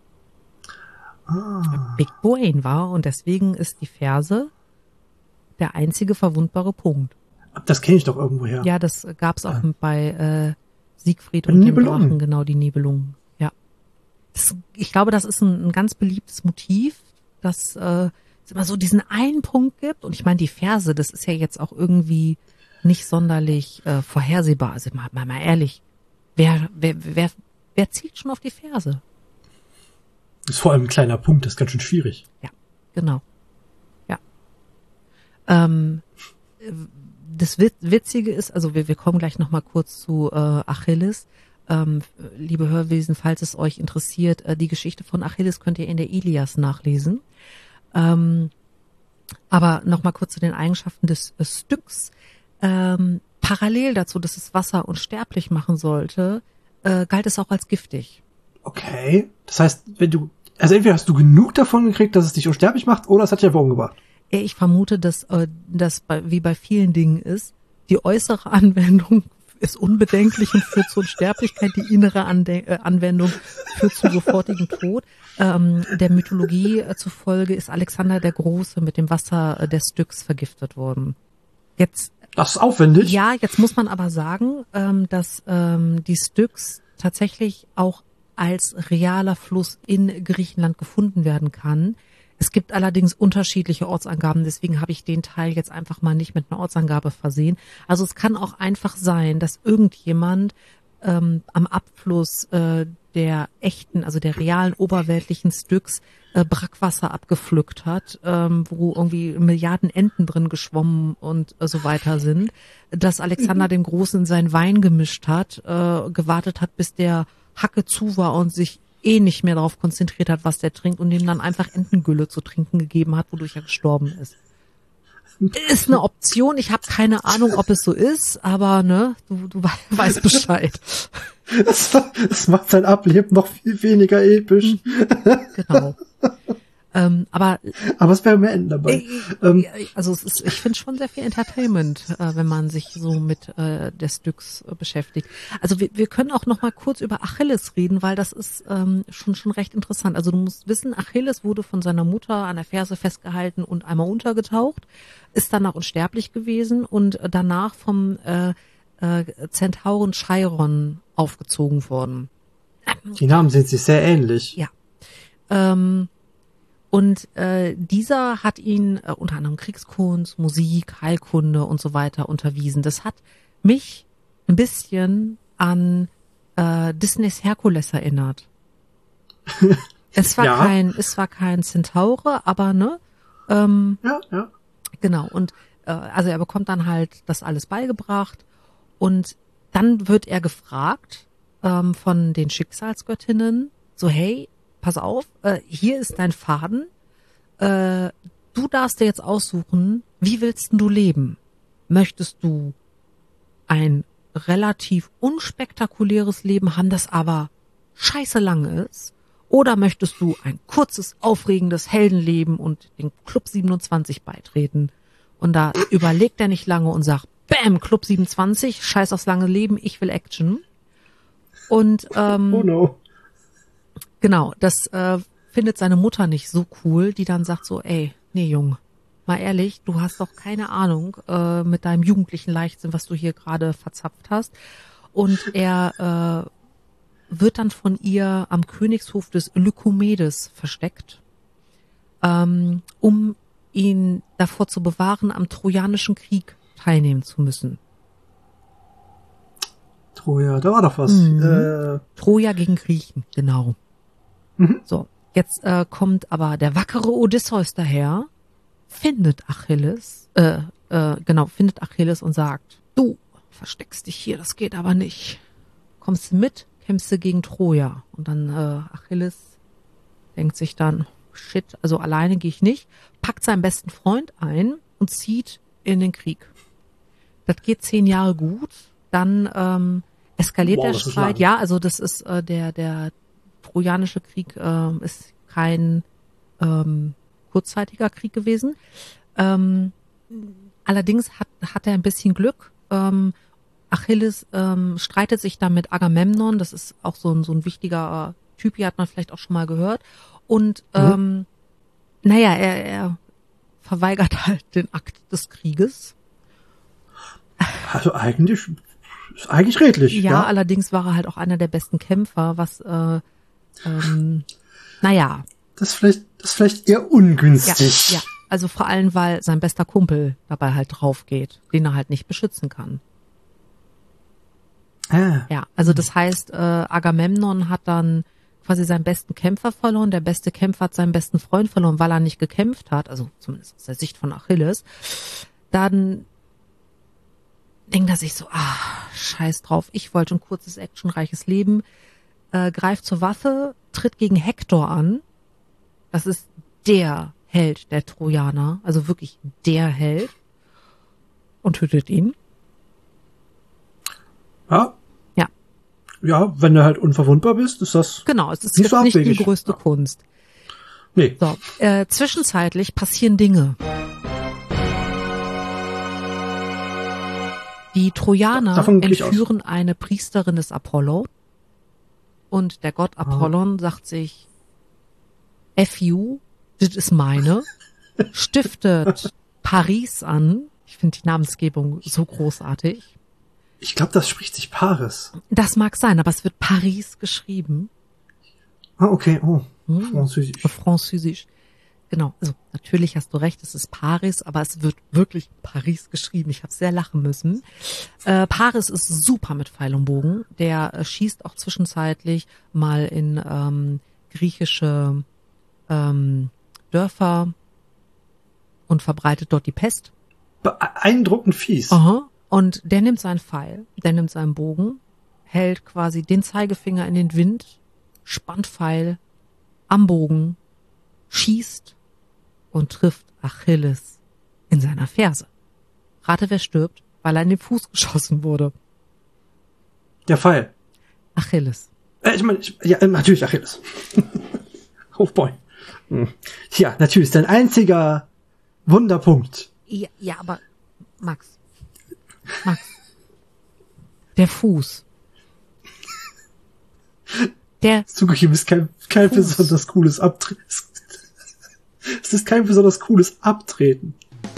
[SPEAKER 2] Ah.
[SPEAKER 1] Big Brain war und deswegen ist die Ferse der einzige verwundbare Punkt.
[SPEAKER 2] Das kenne ich doch irgendwoher.
[SPEAKER 1] Ja, das gab's auch
[SPEAKER 2] Ja.
[SPEAKER 1] bei äh, Siegfried
[SPEAKER 2] Bei
[SPEAKER 1] und dem
[SPEAKER 2] Nibelungen.
[SPEAKER 1] Drachen, genau, die Nibelungen. Ja. Das, ich glaube, das ist ein, ein ganz beliebtes Motiv, dass äh, es immer so diesen einen Punkt gibt. Und ich meine, die Verse, das ist ja jetzt auch irgendwie nicht sonderlich äh, vorhersehbar. Also mal, mal, mal ehrlich, wer, wer, wer, wer zielt schon auf die Verse?
[SPEAKER 2] Ist vor allem ein kleiner Punkt, das ist ganz schön schwierig.
[SPEAKER 1] Ja, genau. Ja. Ähm, äh, das Wit- Witzige ist, also wir, wir kommen gleich nochmal kurz zu äh, Achilles. Ähm, liebe Hörwesen, falls es euch interessiert, äh, die Geschichte von Achilles könnt ihr in der Ilias nachlesen. Ähm, aber nochmal kurz zu den Eigenschaften des äh, Styx. Ähm, parallel dazu, dass es Wasser unsterblich machen sollte, äh, galt es auch als giftig.
[SPEAKER 2] Okay. Das heißt, wenn du, also entweder hast du genug davon gekriegt, dass es dich unsterblich macht, oder es hat dich einfach umgebracht.
[SPEAKER 1] Ich vermute, dass äh, das bei, wie bei vielen Dingen ist, die äußere Anwendung ist unbedenklich und führt zur Unsterblichkeit, die innere Ande äh, Anwendung führt zum sofortigen Tod. Ähm, der Mythologie äh, zufolge ist Alexander der Große mit dem Wasser äh, des Styx vergiftet worden. Jetzt
[SPEAKER 2] Das ist aufwendig.
[SPEAKER 1] ja, jetzt muss man aber sagen, ähm, dass ähm, die Styx tatsächlich auch als realer Fluss in Griechenland gefunden werden kann. Es gibt allerdings unterschiedliche Ortsangaben, deswegen habe ich den Teil jetzt einfach mal nicht mit einer Ortsangabe versehen. Also es kann auch einfach sein, dass irgendjemand ähm, am Abfluss äh, der echten, also der realen oberweltlichen Styx äh, Brackwasser abgepflückt hat, ähm, wo irgendwie Milliarden Enten drin geschwommen und äh, so weiter sind, dass Alexander den Großen in seinen Wein gemischt hat, äh, gewartet hat, bis der Hacke zu war und sich eh nicht mehr darauf konzentriert hat, was der trinkt und ihm dann einfach Entengülle zu trinken gegeben hat, wodurch er gestorben ist. Ist eine Option, ich habe keine Ahnung, ob es so ist, aber ne, du, du weißt Bescheid.
[SPEAKER 2] Das, das macht sein Ableben noch viel weniger episch.
[SPEAKER 1] Genau. Ähm, aber
[SPEAKER 2] Aber es wäre mehr Enden dabei.
[SPEAKER 1] äh,
[SPEAKER 2] ähm,
[SPEAKER 1] also es ist, ich finde schon sehr viel Entertainment, äh, wenn man sich so mit äh, der Styx äh, beschäftigt. Also wir, wir können auch noch mal kurz über Achilles reden, weil das ist ähm, schon schon recht interessant. Also du musst wissen, Achilles wurde von seiner Mutter an der Ferse festgehalten und einmal untergetaucht, ist danach unsterblich gewesen und danach vom äh, äh, Zentauren Chiron aufgezogen worden.
[SPEAKER 2] die Namen sind sich sehr ähnlich.
[SPEAKER 1] Ja. Ähm, Und äh, dieser hat ihn äh, unter anderem Kriegskunst, Musik, Heilkunde und so weiter unterwiesen. Das hat mich ein bisschen an äh, Disneys Herkules erinnert. Es war
[SPEAKER 2] Ja.
[SPEAKER 1] kein, es war kein Zentaure, aber ne, ähm,
[SPEAKER 2] Ja, ja.
[SPEAKER 1] genau. Und äh, also er bekommt dann halt das alles beigebracht und dann wird er gefragt ähm, von den Schicksalsgöttinnen, so hey, pass auf, äh, hier ist dein Faden. Äh, du darfst dir jetzt aussuchen, wie willst denn du leben? Möchtest du ein relativ unspektakuläres Leben haben, das aber scheiße lang ist? Oder möchtest du ein kurzes, aufregendes Heldenleben und den Club siebenundzwanzig beitreten? Und da überlegt er nicht lange und sagt, Bam, Club siebenundzwanzig, scheiß aufs lange Leben, ich will Action. Und ähm,
[SPEAKER 2] Oh no.
[SPEAKER 1] genau, das äh, findet seine Mutter nicht so cool, die dann sagt so, ey, nee, Junge, mal ehrlich, du hast doch keine Ahnung äh, mit deinem jugendlichen Leichtsinn, was du hier gerade verzapft hast. Und er äh, wird dann von ihr am Königshof des Lykomedes versteckt, ähm, um ihn davor zu bewahren, am Trojanischen Krieg teilnehmen zu müssen.
[SPEAKER 2] Troja, da war doch was.
[SPEAKER 1] Mhm.
[SPEAKER 2] Äh,
[SPEAKER 1] Troja gegen Griechen, genau.
[SPEAKER 2] Mhm.
[SPEAKER 1] So, jetzt äh, kommt aber der wackere Odysseus daher, findet Achilles, äh, äh, genau, findet Achilles und sagt, du versteckst dich hier, das geht aber nicht. Kommst du mit, kämpfst du gegen Troja. Und dann äh, Achilles denkt sich dann, shit, also alleine gehe ich nicht, packt seinen besten Freund ein und zieht in den Krieg. Das geht zehn Jahre gut, dann ähm, eskaliert
[SPEAKER 2] Boah,
[SPEAKER 1] der
[SPEAKER 2] das ist
[SPEAKER 1] Streit.
[SPEAKER 2] lang.
[SPEAKER 1] Ja, also das ist äh, der der Trojanische Krieg äh, ist kein ähm, kurzzeitiger Krieg gewesen. Ähm, allerdings hat hat er ein bisschen Glück. Ähm, Achilles ähm, streitet sich dann mit Agamemnon. Das ist auch so ein so ein wichtiger Typ, hier hat man vielleicht auch schon mal gehört. Und ähm,
[SPEAKER 2] Mhm.
[SPEAKER 1] naja, er, er verweigert halt den Akt des Krieges.
[SPEAKER 2] Also eigentlich ist eigentlich redlich.
[SPEAKER 1] Ja,
[SPEAKER 2] Ja,
[SPEAKER 1] allerdings war er halt auch einer der besten Kämpfer, was, äh, ähm, naja,
[SPEAKER 2] Das ist vielleicht, das ist vielleicht eher
[SPEAKER 1] ja,
[SPEAKER 2] ungünstig.
[SPEAKER 1] ja. Also vor allem, weil sein bester Kumpel dabei halt drauf geht, den er halt nicht beschützen kann.
[SPEAKER 2] Ah,
[SPEAKER 1] Ja, also das heißt, äh, Agamemnon hat dann quasi seinen besten Kämpfer verloren, der beste Kämpfer hat seinen besten Freund verloren, weil er nicht gekämpft hat, also zumindest aus der Sicht von Achilles. Dann denkt er sich so, ah, scheiß drauf, ich wollte ein kurzes, actionreiches Leben, äh, greift zur Waffe, tritt gegen Hektor an. Das ist der Held der Trojaner, also wirklich der Held, und tötet ihn.
[SPEAKER 2] ja.
[SPEAKER 1] Ja,
[SPEAKER 2] Ja, wenn du halt unverwundbar bist, ist das
[SPEAKER 1] genau, es ist
[SPEAKER 2] nicht
[SPEAKER 1] jetzt
[SPEAKER 2] so
[SPEAKER 1] nicht die
[SPEAKER 2] abwegig.
[SPEAKER 1] größte Kunst.
[SPEAKER 2] Nee.
[SPEAKER 1] So, äh, zwischenzeitlich passieren Dinge. Die Trojaner
[SPEAKER 2] Davon gehe ich aus.
[SPEAKER 1] entführen eine Priesterin des Apollo und der Gott Apollon sagt sich, F you, das ist meine, stiftet Paris an. Ich finde die Namensgebung so großartig.
[SPEAKER 2] Ich glaube, das spricht sich Paris.
[SPEAKER 1] Das mag sein, aber es wird Paris geschrieben.
[SPEAKER 2] Ah, okay. Oh,
[SPEAKER 1] Hm.
[SPEAKER 2] Französisch.
[SPEAKER 1] Französisch. Genau, also natürlich hast du recht, es ist Paris, aber es wird wirklich Paris geschrieben. Ich habe sehr lachen müssen. Äh, Paris ist super mit Pfeil und Bogen. Der äh, schießt auch zwischenzeitlich mal in ähm, griechische ähm, Dörfer und verbreitet dort die Pest.
[SPEAKER 2] Beeindruckend fies.
[SPEAKER 1] Aha. Und der nimmt seinen Pfeil, der nimmt seinen Bogen, hält quasi den Zeigefinger in den Wind, spannt Pfeil am Bogen, schießt und trifft Achilles in seiner Ferse. Rate, wer stirbt, weil er in den Fuß geschossen wurde.
[SPEAKER 2] Der Pfeil.
[SPEAKER 1] Achilles.
[SPEAKER 2] Äh, ich meine, ich, ja, natürlich Achilles. Oh boy. Hm. Ja, natürlich, dein einziger Wunderpunkt.
[SPEAKER 1] Ja, ja, aber Max. Max. Der Fuß. Der
[SPEAKER 2] Zugegeben ist kein, kein
[SPEAKER 1] Fuß.
[SPEAKER 2] besonders cooles Abtreten. Es ist kein besonders cooles Abtreten.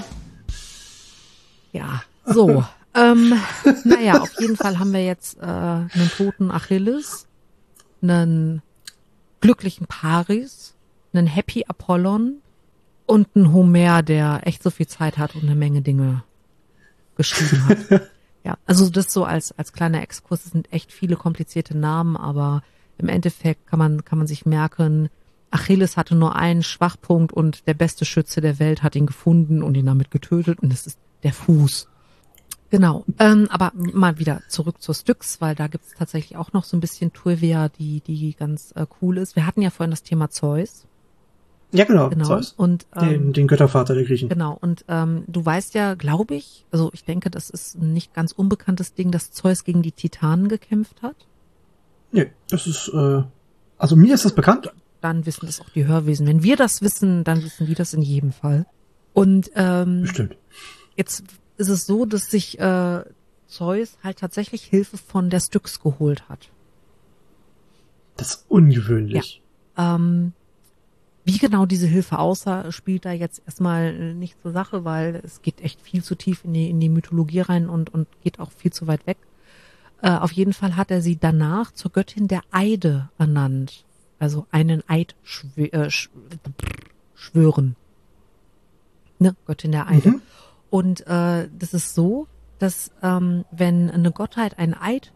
[SPEAKER 1] Ja, so. ähm, naja, auf jeden Fall haben wir jetzt äh, einen toten Achilles, einen glücklichen Paris, einen Happy Apollon und einen Homer, der echt so viel Zeit hat und eine Menge Dinge geschrieben hat. Ja, also das so als als kleiner Exkurs, es sind echt viele komplizierte Namen, aber im Endeffekt kann man kann man sich merken, Achilles hatte nur einen Schwachpunkt und der beste Schütze der Welt hat ihn gefunden und ihn damit getötet und es ist der Fuß. Genau, ähm, aber mal wieder zurück zur Styx, weil da gibt es tatsächlich auch noch so ein bisschen Trivia, die die ganz äh, cool ist. Wir hatten ja vorhin das Thema Zeus.
[SPEAKER 2] Ja, genau.
[SPEAKER 1] Genau.
[SPEAKER 2] Zeus.
[SPEAKER 1] Und ähm,
[SPEAKER 2] Den, den Göttervater der Griechen.
[SPEAKER 1] genau. Und ähm, du weißt ja, glaube ich, also ich denke, das ist ein nicht ganz unbekanntes Ding, dass Zeus gegen die Titanen gekämpft hat.
[SPEAKER 2] Nee, das ist, äh, also mir ist das bekannt.
[SPEAKER 1] Dann wissen das auch die Hörwesen. Wenn wir das wissen, dann wissen die das in jedem Fall. Und ähm,
[SPEAKER 2] Bestimmt.
[SPEAKER 1] jetzt ist es so, dass sich äh, Zeus halt tatsächlich Hilfe von der Styx geholt hat.
[SPEAKER 2] Das ist ungewöhnlich.
[SPEAKER 1] Ähm, wie genau diese Hilfe aussah, spielt da jetzt erstmal nicht zur Sache, weil es geht echt viel zu tief in die, in die Mythologie rein und, und geht auch viel zu weit weg. Äh, auf jeden Fall hat er sie danach zur Göttin der Eide ernannt. Also einen Eid schwö äh, sch schwören. Ne, Göttin der Eide.
[SPEAKER 2] Mhm.
[SPEAKER 1] Und äh, das ist so, dass ähm, wenn eine Gottheit einen Eid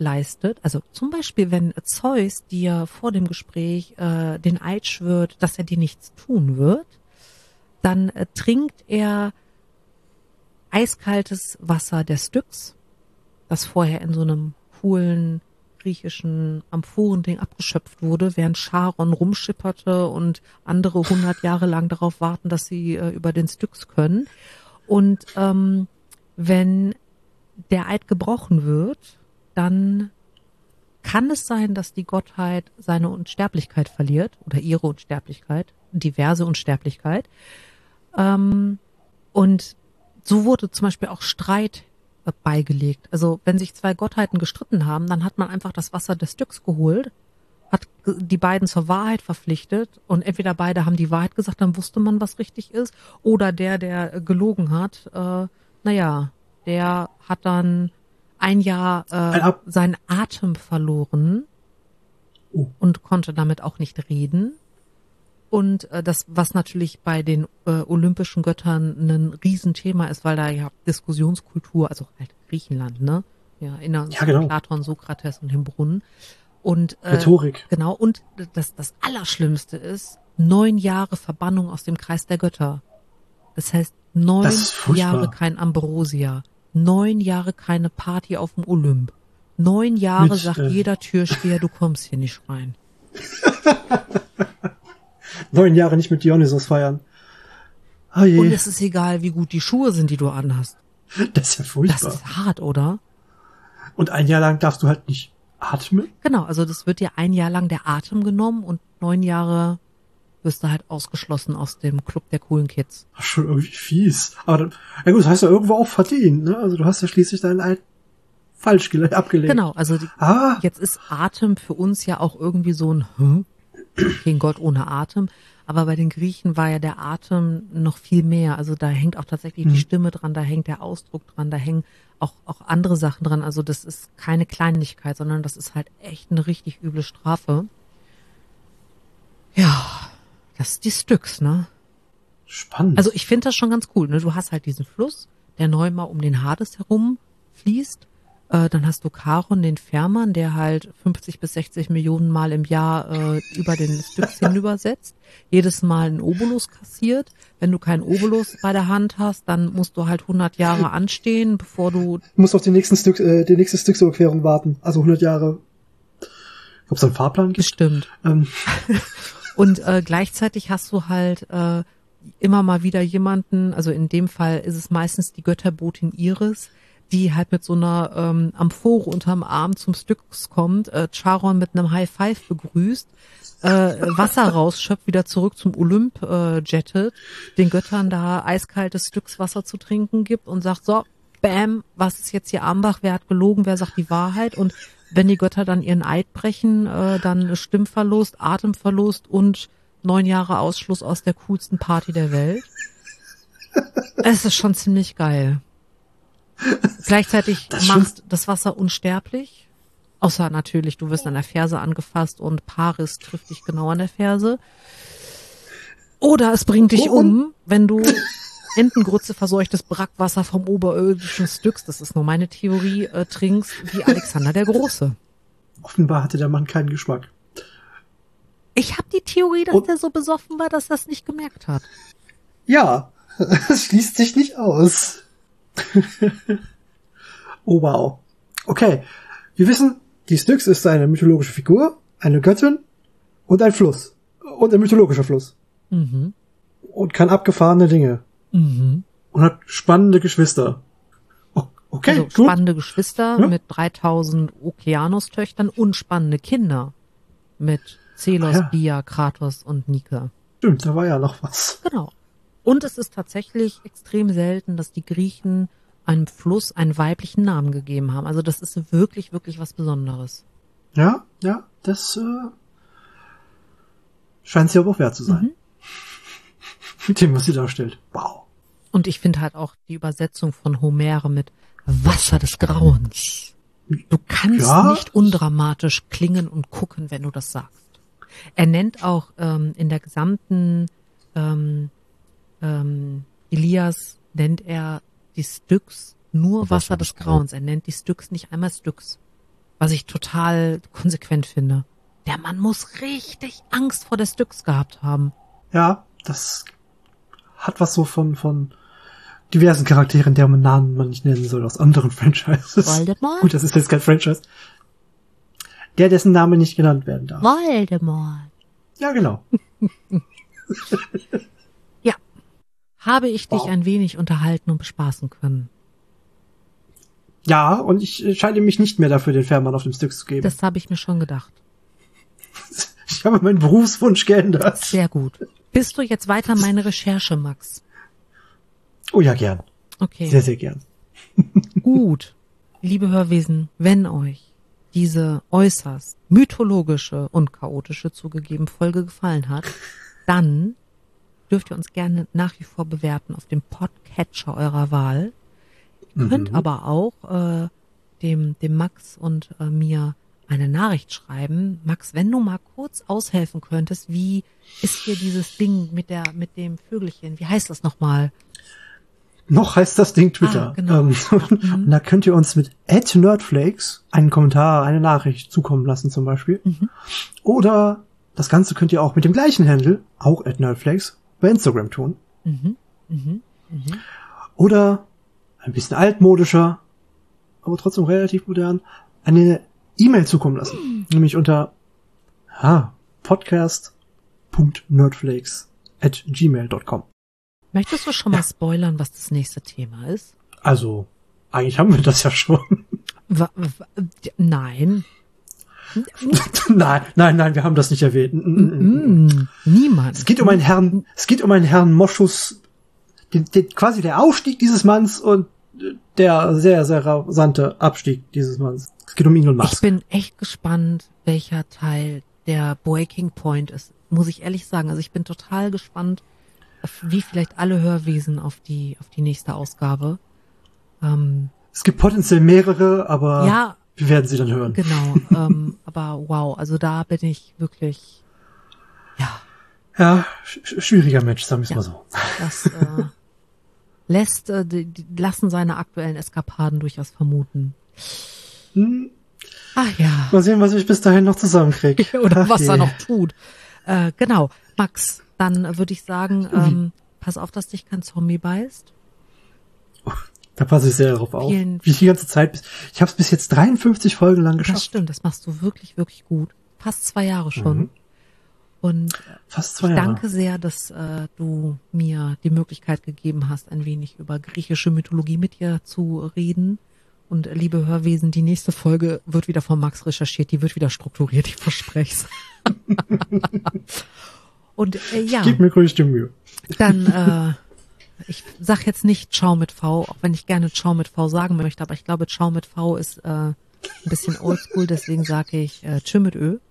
[SPEAKER 1] leistet, also zum Beispiel, wenn Zeus dir vor dem Gespräch äh, den Eid schwört, dass er dir nichts tun wird, dann äh, trinkt er eiskaltes Wasser der Styx, das vorher in so einem coolen griechischen Amphorending abgeschöpft wurde, während Charon rumschipperte und andere hundert Jahre lang darauf warten, dass sie äh, über den Styx können. Und ähm, wenn der Eid gebrochen wird, dann kann es sein, dass die Gottheit seine Unsterblichkeit verliert oder ihre Unsterblichkeit, diverse Unsterblichkeit. Ähm, und so wurde zum Beispiel auch Streit äh, beigelegt. Also wenn sich zwei Gottheiten gestritten haben, dann hat man einfach das Wasser des Styx geholt, hat ge- die beiden zur Wahrheit verpflichtet und entweder beide haben die Wahrheit gesagt, dann wusste man, was richtig ist, oder der, der äh, gelogen hat, äh, naja, der hat dann ein Jahr äh,
[SPEAKER 2] Ein Ab-
[SPEAKER 1] seinen Atem verloren
[SPEAKER 2] Oh.
[SPEAKER 1] und konnte damit auch nicht reden. Und äh, das, was natürlich bei den äh, olympischen Göttern ein Riesenthema ist, weil da ja Diskussionskultur, also halt Griechenland, ne? Ja, inner
[SPEAKER 2] Ja, genau.
[SPEAKER 1] Platon, Sokrates und dem Brunnen. Und äh,
[SPEAKER 2] Rhetorik.
[SPEAKER 1] genau, und das, das Allerschlimmste ist, neun Jahre Verbannung aus dem Kreis der Götter. Das heißt, neun
[SPEAKER 2] Das ist furchtbar.
[SPEAKER 1] Jahre kein Ambrosia, neun Jahre keine Party auf dem Olymp. Neun Jahre
[SPEAKER 2] Mit,
[SPEAKER 1] sagt
[SPEAKER 2] äh,
[SPEAKER 1] jeder Türsteher, du kommst hier nicht rein.
[SPEAKER 2] Neun Jahre nicht mit Dionysos feiern. Oh je,
[SPEAKER 1] Und es ist egal, wie gut die Schuhe sind, die du anhast.
[SPEAKER 2] das ist ja
[SPEAKER 1] Das
[SPEAKER 2] furchtbar.
[SPEAKER 1] ist hart, oder?
[SPEAKER 2] Und ein Jahr lang darfst du halt nicht atmen?
[SPEAKER 1] Genau, also das wird dir ein Jahr lang der Atem genommen und neun Jahre wirst du halt ausgeschlossen aus dem Club der coolen Kids.
[SPEAKER 2] Ach, schon irgendwie fies. Aber dann, ja gut, das hast du ja irgendwo auch verdient, ne? Also du hast ja schließlich deinen Eid falsch gele- abgelegt.
[SPEAKER 1] Genau, also die,
[SPEAKER 2] Ah,
[SPEAKER 1] jetzt ist Atem für uns ja auch irgendwie so ein hm? Kein Gott ohne Atem. Aber bei den Griechen war ja der Atem noch viel mehr. Also da hängt auch tatsächlich die
[SPEAKER 2] Hm.
[SPEAKER 1] Stimme dran, da hängt der Ausdruck dran, da hängen auch, auch andere Sachen dran. Also das ist keine Kleinigkeit, sondern das ist halt echt eine richtig üble Strafe. Ja, das ist die Styx, ne?
[SPEAKER 2] spannend.
[SPEAKER 1] Also ich finde das schon ganz cool, ne? Du hast halt diesen Fluss, der neunmal um den Hades herum fließt. Äh, dann hast du Charon, den Fährmann, der halt fünfzig bis sechzig Millionen Mal im Jahr äh, über den Styx hinübersetzt. Jedes Mal einen Obolus kassiert. Wenn du keinen Obolus bei der Hand hast, dann musst du halt hundert Jahre anstehen, bevor du...
[SPEAKER 2] Du musst auf die nächsten Stück, äh, die nächste Styx-Überquerung warten. Also hundert Jahre. Ob es einen Fahrplan gibt?
[SPEAKER 1] Bestimmt.
[SPEAKER 2] Ähm,
[SPEAKER 1] Und äh, gleichzeitig hast du halt äh, immer mal wieder jemanden, also in dem Fall ist es meistens die Götterbotin Iris, die halt mit so einer ähm, Amphore unterm Arm zum Styx kommt, äh, Charon mit einem High Five begrüßt, äh, Wasser rausschöpft, wieder zurück zum Olymp äh, jettet, den Göttern da eiskaltes Styx-Wasser zu trinken gibt und sagt, so, bam, was ist jetzt hier Ambach, wer hat gelogen, wer sagt die Wahrheit? Und wenn die Götter dann ihren Eid brechen, äh, dann Stimmverlust, Atemverlust und neun Jahre Ausschluss aus der coolsten Party der Welt. Es ist schon ziemlich geil. Gleichzeitig
[SPEAKER 2] Das
[SPEAKER 1] macht das Wasser unsterblich. Außer natürlich, du wirst an der Ferse angefasst und Paris trifft dich genau an der Ferse. Oder es bringt dich
[SPEAKER 2] Oh, und-
[SPEAKER 1] um, wenn du Entengrütze verseuchtes Brackwasser vom oberirdischen Styx, das ist nur meine Theorie, äh, trinkst wie Alexander der Große.
[SPEAKER 2] offenbar hatte der Mann keinen Geschmack.
[SPEAKER 1] Ich habe die Theorie, dass
[SPEAKER 2] Und-
[SPEAKER 1] der so besoffen war, dass er es nicht gemerkt hat.
[SPEAKER 2] Ja, es schließt sich nicht aus. Oh wow. Okay, wir wissen, die Styx ist eine mythologische Figur, eine Göttin und ein Fluss. Und ein mythologischer Fluss.
[SPEAKER 1] Mhm.
[SPEAKER 2] Und kann abgefahrene Dinge.
[SPEAKER 1] Mhm.
[SPEAKER 2] Und hat spannende Geschwister. O- Okay,
[SPEAKER 1] Also
[SPEAKER 2] gut.
[SPEAKER 1] spannende Geschwister
[SPEAKER 2] Ja.
[SPEAKER 1] mit dreitausend Okeanos-Töchtern und spannende Kinder mit Zelos,
[SPEAKER 2] Ah, ja.
[SPEAKER 1] Bia, Kratos und Nike.
[SPEAKER 2] Stimmt, da war ja noch was.
[SPEAKER 1] Genau. Und es ist tatsächlich extrem selten, dass die Griechen einem Fluss einen weiblichen Namen gegeben haben. Also das ist wirklich, wirklich was Besonderes.
[SPEAKER 2] Ja, ja, das äh, scheint sie aber auch wert zu sein.
[SPEAKER 1] Mhm.
[SPEAKER 2] Mit dem, was sie darstellt. Wow.
[SPEAKER 1] Und ich finde halt auch die Übersetzung von Homere mit Wasser des Grauens. Du kannst
[SPEAKER 2] Ja.
[SPEAKER 1] nicht undramatisch klingen und gucken, wenn du das sagst. Er nennt auch ähm, in der gesamten ähm, ähm, Elias nennt er die Styx nur Wasser, des Grauens. Er nennt die Styx nicht einmal Styx. was ich total konsequent finde. Der Mann muss richtig Angst vor der Styx gehabt haben.
[SPEAKER 2] Ja, das hat was so von von diversen Charakteren, deren Namen man nicht nennen soll, aus anderen Franchises.
[SPEAKER 1] Voldemort?
[SPEAKER 2] Gut, das ist jetzt kein Franchise. Der, dessen Name nicht genannt werden darf.
[SPEAKER 1] Voldemort.
[SPEAKER 2] Ja, genau.
[SPEAKER 1] Ja. Habe ich dich
[SPEAKER 2] Wow.
[SPEAKER 1] ein wenig unterhalten und bespaßen können?
[SPEAKER 2] Ja, und ich entscheide mich nicht mehr dafür, den Fährmann auf dem Styx zu geben.
[SPEAKER 1] Das habe ich mir schon gedacht.
[SPEAKER 2] Ich habe meinen Berufswunsch geändert.
[SPEAKER 1] Sehr gut. Bist du jetzt weiter meine Recherche, Max?
[SPEAKER 2] Oh ja, gern.
[SPEAKER 1] Okay.
[SPEAKER 2] Sehr, sehr gern.
[SPEAKER 1] Gut. Liebe Hörwesen, wenn euch diese äußerst mythologische und chaotische zugegeben Folge gefallen hat, dann dürft ihr uns gerne nach wie vor bewerten auf dem Podcatcher eurer Wahl. Ihr könnt
[SPEAKER 2] Mhm.
[SPEAKER 1] aber auch äh, dem, dem Max und äh, mir eine Nachricht schreiben. Max, wenn du mal kurz aushelfen könntest, wie ist hier dieses Ding mit der mit dem Vögelchen? Wie heißt das nochmal?
[SPEAKER 2] Noch heißt das Ding Twitter.
[SPEAKER 1] Ah, genau.
[SPEAKER 2] Ähm, und da könnt ihr uns mit at nerdflakes einen Kommentar, eine Nachricht zukommen lassen zum Beispiel.
[SPEAKER 1] Mhm.
[SPEAKER 2] Oder das Ganze könnt ihr auch mit dem gleichen Handle, auch at nerdflakes, bei Instagram tun.
[SPEAKER 1] Mhm. Mhm. Mhm.
[SPEAKER 2] Oder ein bisschen altmodischer, aber trotzdem relativ modern, eine E-Mail zukommen lassen. Mhm. Nämlich unter ah, podcast.nerdflakes at gmail dot com.
[SPEAKER 1] Möchtest du schon mal spoilern, was das nächste Thema ist?
[SPEAKER 2] Also, eigentlich haben wir das ja schon.
[SPEAKER 1] Wa- wa- Nein.
[SPEAKER 2] nein, nein, nein, wir haben das nicht erwähnt.
[SPEAKER 1] Mm, niemand.
[SPEAKER 2] Es geht um einen Herrn, es geht um einen Herrn Moschus, den, den, quasi der Aufstieg dieses Manns und der sehr, sehr rasante Abstieg dieses Manns. Es geht um Elon
[SPEAKER 1] Ich
[SPEAKER 2] Musk.
[SPEAKER 1] bin echt gespannt, welcher Teil der Breaking Point ist, muss ich ehrlich sagen. Also ich bin total gespannt, wie vielleicht alle Hörwesen auf die auf die nächste Ausgabe. Ähm,
[SPEAKER 2] Es gibt potenziell mehrere, aber
[SPEAKER 1] ja,
[SPEAKER 2] wir werden sie dann hören.
[SPEAKER 1] genau. ähm, aber wow, also da bin ich wirklich, ja,
[SPEAKER 2] Ja, sch schwieriger Mensch, sagen wir es
[SPEAKER 1] Ja.
[SPEAKER 2] mal so.
[SPEAKER 1] das äh, lässt äh, die, die lassen seine aktuellen Eskapaden durchaus vermuten.
[SPEAKER 2] Hm,
[SPEAKER 1] Ach ja.
[SPEAKER 2] mal sehen, was ich bis dahin noch zusammenkriege.
[SPEAKER 1] Oder was
[SPEAKER 2] je.
[SPEAKER 1] er noch tut. Äh, genau. Max, dann würde ich sagen, ähm, pass auf, dass dich kein Zombie beißt.
[SPEAKER 2] Da passe ich sehr darauf auf.
[SPEAKER 1] Vielen-
[SPEAKER 2] Wie ich die ganze Zeit bis, ich habe es bis jetzt dreiundfünfzig Folgen lang
[SPEAKER 1] Das
[SPEAKER 2] geschafft.
[SPEAKER 1] stimmt, das machst du wirklich, wirklich gut. Fast zwei Jahre schon.
[SPEAKER 2] Mhm.
[SPEAKER 1] Und
[SPEAKER 2] Fast zwei
[SPEAKER 1] ich
[SPEAKER 2] Jahre.
[SPEAKER 1] danke sehr, dass äh, du mir die Möglichkeit gegeben hast, ein wenig über griechische Mythologie mit dir zu reden. Und äh, liebe Hörwesen, die nächste Folge wird wieder von Max recherchiert, die wird wieder strukturiert, ich verspreche es. Und äh, ja,
[SPEAKER 2] Gib mir größte Mühe.
[SPEAKER 1] dann, äh, ich sag jetzt nicht Ciao mit V, auch wenn ich gerne Ciao mit V sagen möchte, aber ich glaube, Ciao mit V ist äh, ein bisschen oldschool, deswegen sage ich äh, Tschö mit Ö.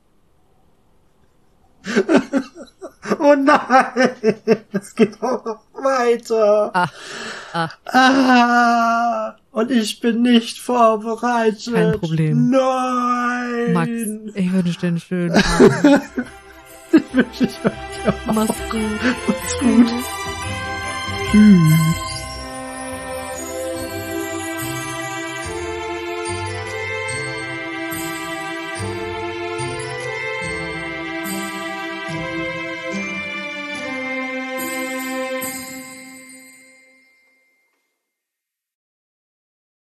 [SPEAKER 2] Oh nein, es geht auch noch weiter.
[SPEAKER 1] Ah, ah.
[SPEAKER 2] Ah, und ich bin nicht vorbereitet.
[SPEAKER 1] Kein Problem.
[SPEAKER 2] Nein.
[SPEAKER 1] Max, ich wünsche dir einen schönen Abend.
[SPEAKER 2] Ich wünsche ich euch auch.
[SPEAKER 1] Mach's gut.
[SPEAKER 2] Macht's gut. Tschüss.